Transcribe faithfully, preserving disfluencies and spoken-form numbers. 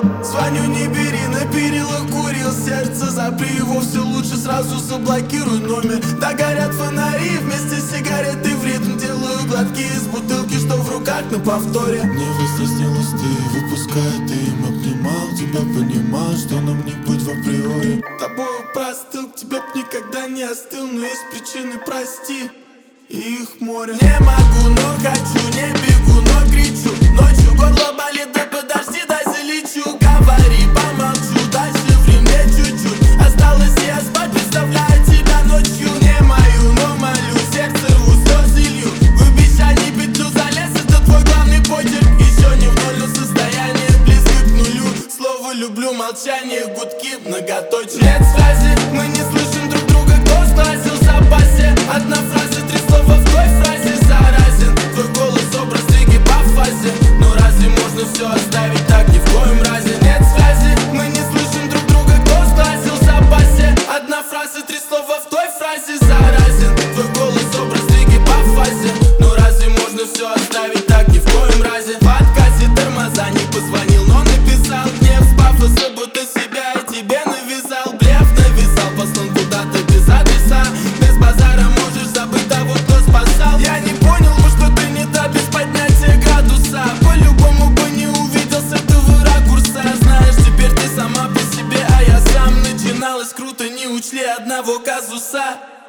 Звоню, не бери, на перила курил, сердце запри его, все лучше сразу заблокируй номер. Да горят фонари, вместе с сигаретой в ритм делаю глотки из бутылки, что в руках на повторе. Не выстеснилась ты, выпуская дым, обнимал тебя, понимал, что нам не быть в априори. Тобою простыл, к тебе б никогда не остыл, но есть причины, прости, и их море. Не могу, но хочу, не бегу, но кричу. Ночью горло болит, да подожди, дай залечу. Говори, помолчу, дальше время чуть-чуть. Осталось я спать, представляю тебя ночью. Не мою, но молю, сердце рву, слезы лью. В обещании петлю залез, это твой главный почерк. Еще не в ноль, состояние близко к нулю. Слово люблю, молчание, гудки, многоточие. Нет связи, мы не слышим друг друга, кто сглазил в запасе. Одна фраза, три слова в той фразе заразен. Твой голос, образ, двиги по фазе. Но разве можно все оставить так, ни в коем разе? Нет связи, мы не слышим друг друга, кто сглазил в запасе. Одна фраза, три слова в той фразе заразен. Твой голос, образ, двиги по фазе. Но разве можно все оставить так, ни в коем разе? В отказе тормоза, не позвонил, но написал. Гнев с пафоса, будто себя и тебе навязал. Блеф навязал, послан куда-то без адреса. Без базара можешь забыть того, кто спасал. Я не понял бы, что ты не та без поднятия градуса. По-любому бы не увидел с этого ракурса. Знаешь, теперь ты сама по себе, а я сам. Начиналось круто, не учли одного казуса.